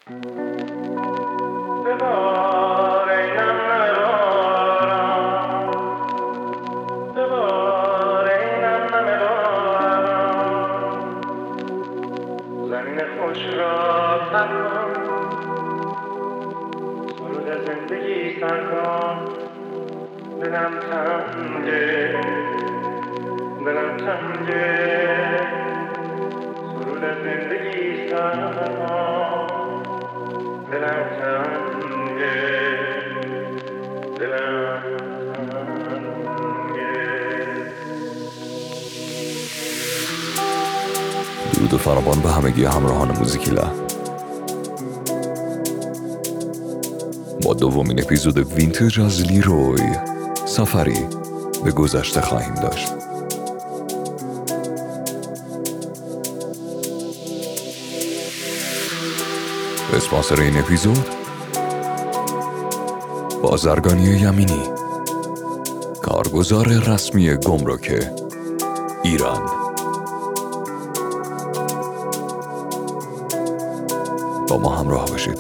درود فراوان به همگی همراهان موزیکی لحن. با دومین اپیزود وینتج از لیروی سفری به گذشته خواهیم داشت. اسپانسر این اپیزود بازرگانی یمینی، کارگزار رسمی گمرک ایران. با ما همراه باشید.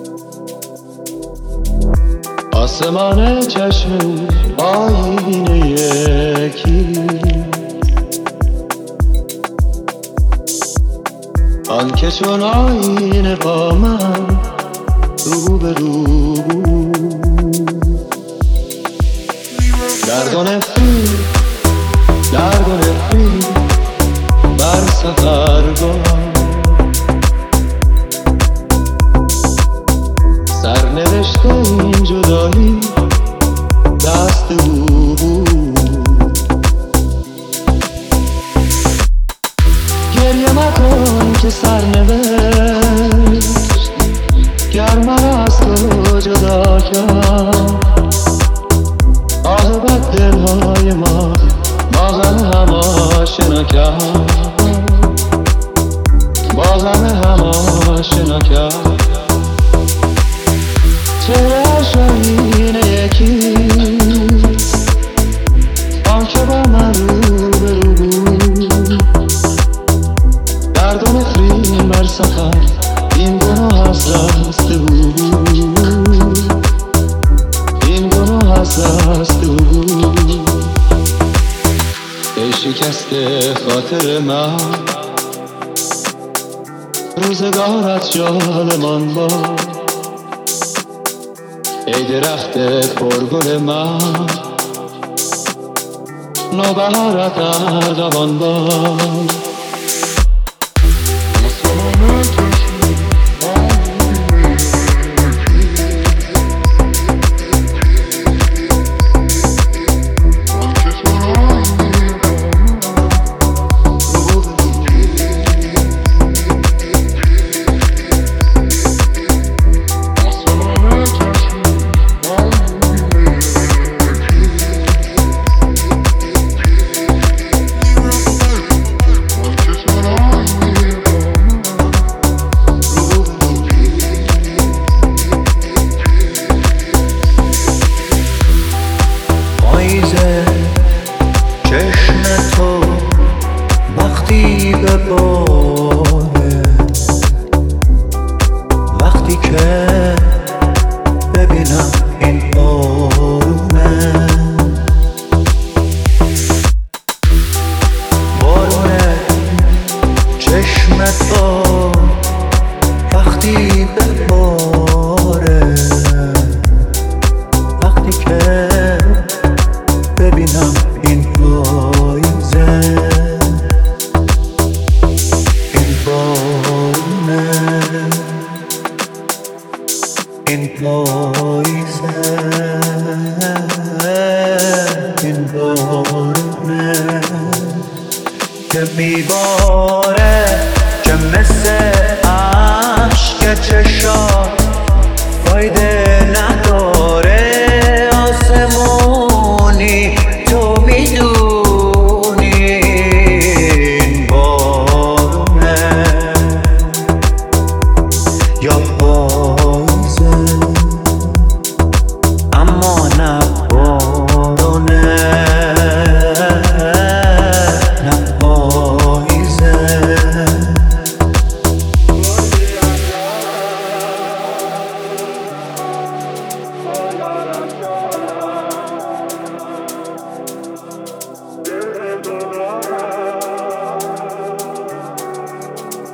آسمان چشم آینه یکی، آن که چون آینه با من رو به رو درد و نفرین بر سفرگاه سرنوشت این جدایی دست او بود. گریه مکن که سرنوشت گر مرا از تو جدا کرد، عاقبت دلهای ما با غم هم آشنا کرد، با غم هم آشنا کرد. چهره‌اش آینه یکیست، آن که با من رو به رو بود. درد و نفرین بر سفر این گناه از دست بود، این گناه از دست بود. ای شکسته خاطر من، روزگارت جالمان باد. ای درخت پرگل من، نوبهارت ارغوان باد.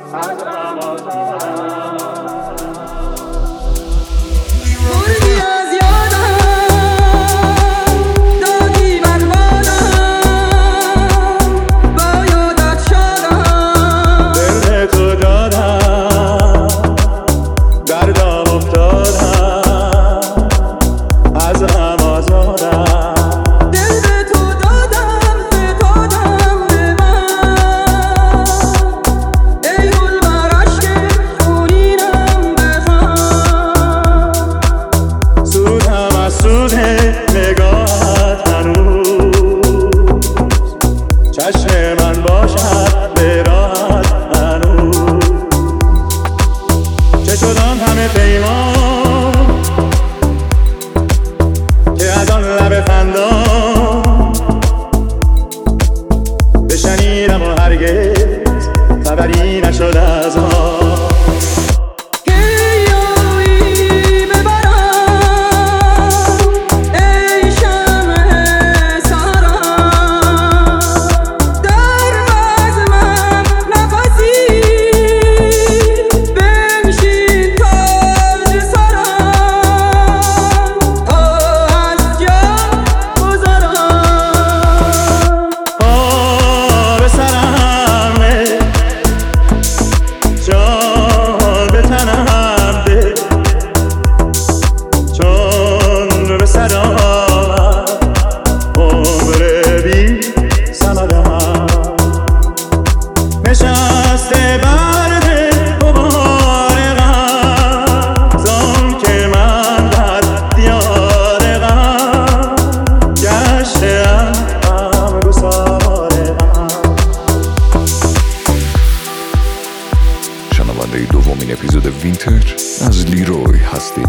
دومین اپیزود وینتج از لیروی هستین.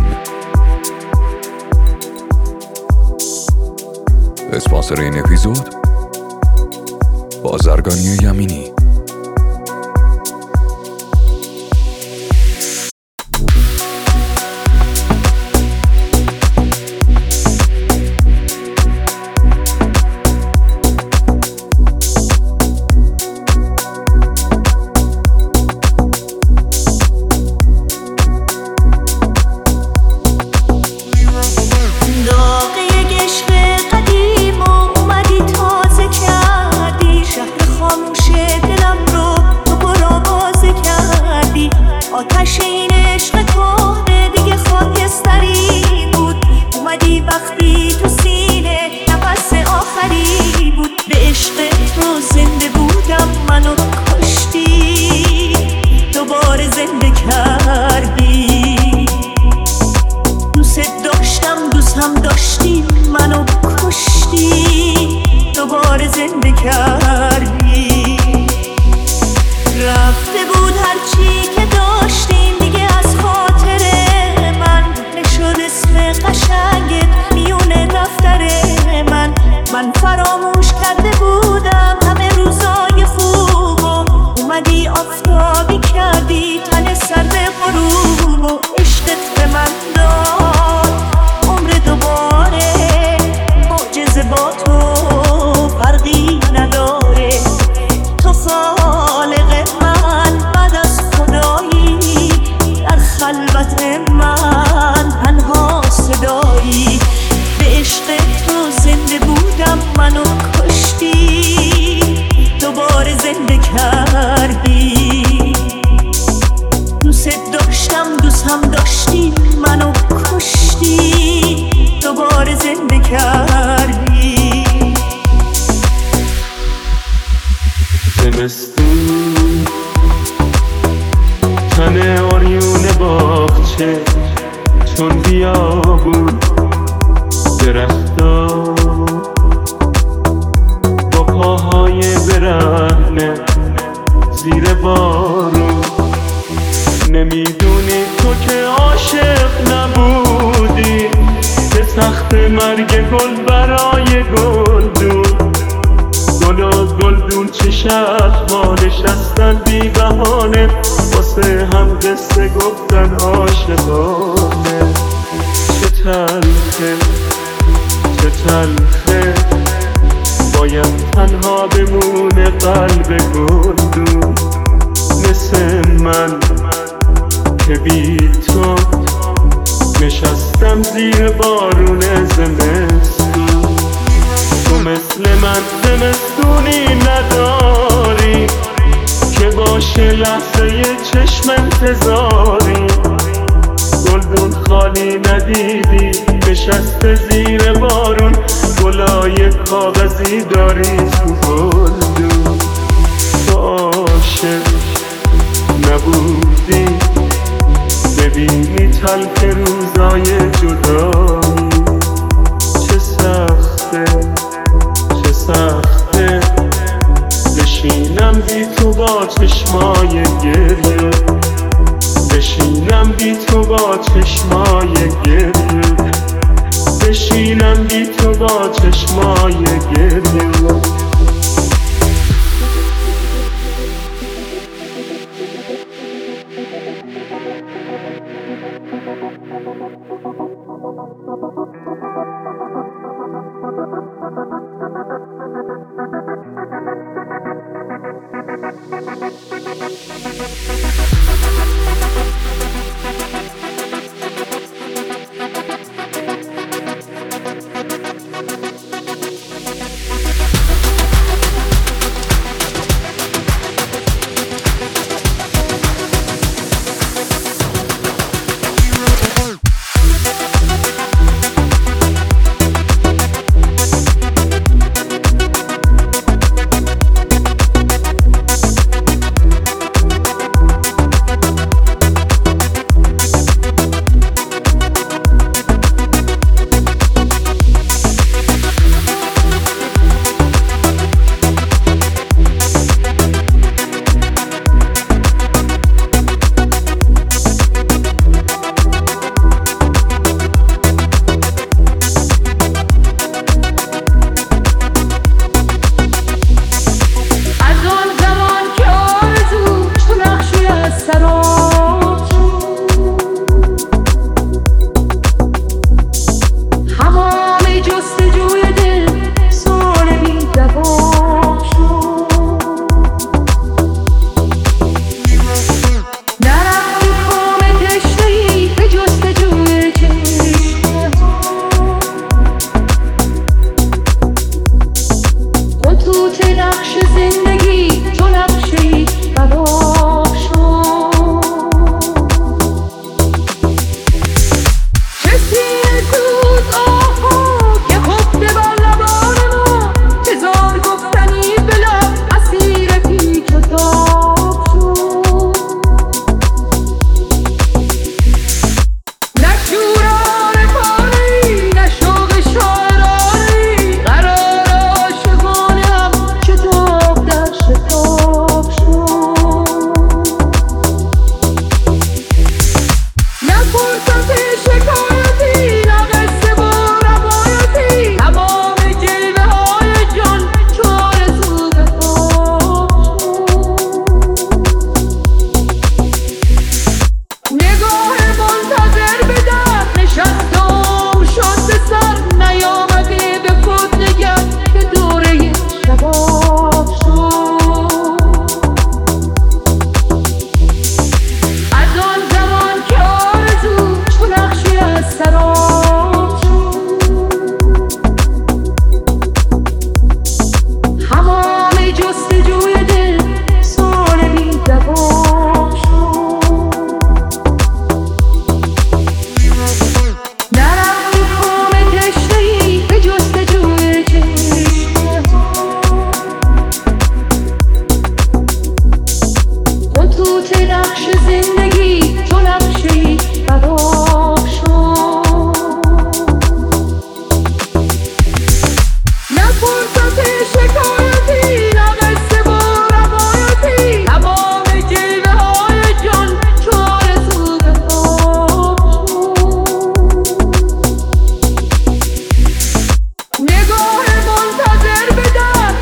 اسپانسر این اپیزود بازرگانی یمینی. آتش این عشق کهنه دیگه خاکستری بود، اومدی وقتی تو سینه نفس آخری بود. به عشق تو زنده بودم، منو کشتی، دوباره زنده کردی. دوست داشتم، دوست هم داشتی، منو کشتی، دوباره زنده کردی. رفته بود هرچی که داشتیم دیگه از خاطره من، نشد اسم قشنگت میونه دفتر من فراموش کرده بودم همه روزای خوبو، اومدی آفتابی کردی تن سر به غروب و عشقت به من داد عمر دوباره. معجزه با تو فرقی نداره، تو خالق من بعد از خدایی، در خلوت من تنها صدایی. به عشق تو زنده بودم، منو کشتی، دوباره زنده کردی. دوست داشتم، دوست هم داشتی، منو کشتی، دوباره زنده کردی. زمستون تن آریون باغچه چون بیابون، درختا با پاهای برهنه زیر بارون. نمیدونی تو که عاشق نبودی، به سخت مرگ گل برای گلدون. گلدون چشم ما نشستن بی بهانه، واسه هم قصه گفتن عاشقانه. چه تلخه چه تلخه، باید تنها بمونه قلب گلدون. مثل من که بی تو نشستم زیر بارون زمستون. تو مثل من زمستونی نداری که باشه لحظه چشم انتظاری. گلدون خالی ندیدی نشسته زیر بارون، گلای کاغذی داری تو گلدون. تو عاشق نبودی ببینی تلخ روزای جدایی. چه سخته چه سخته بشینم بی تو با چشمای گریه، بشینم بی تو با چشمای گریه، بشینم بی تو با چشمای گریه.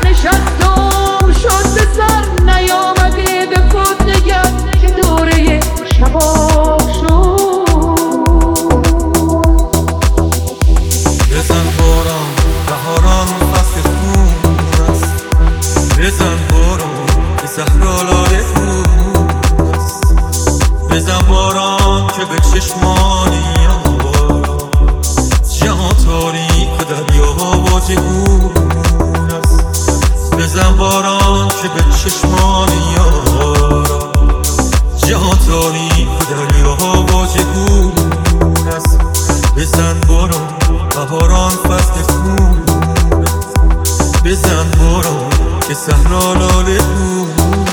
نیامده به خود نگر که دوره چشمانی جهان تاریک و دریا با جگون است. بزن باران که به چشمانی جهان تاریک و دریا با جگون است. بزن باران بهاران فصل خون است. بزن باران که صحرا لاله بود.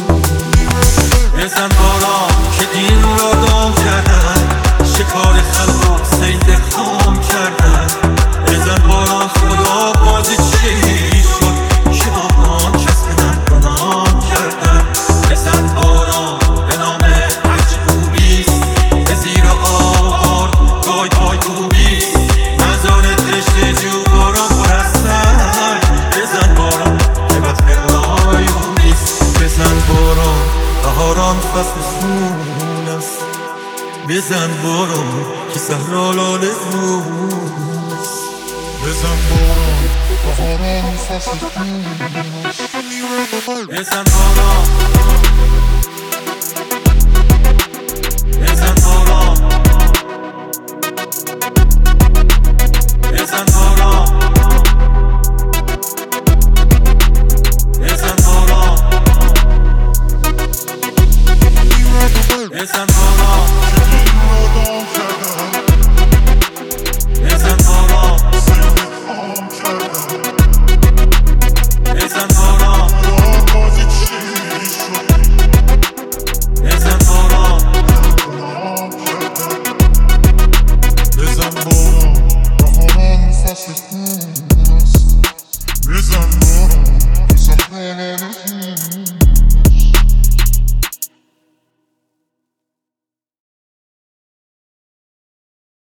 بزن باران که این را دام کردن، شکار خلق صید خام کردن. بزن باران خدا بازی چی شد که آن کس بدن گناه کردن. بزن باران به نام عجبوبیست، به زیر آوار گای پای کوبیست. مزارت رشته جو باران پرستن. بزن باران که بد فقایون نیست. بزن باران بهاران فصل خون است. بزن باران که صحرا لاله است. بزن باران بهاران فصل خون است. بزن باران بزن باران بزن باران بزن باران بزن باران بزن باران بزن باران بزن باران بزن باران بهاران فصل خون است. بزن باران که صحرا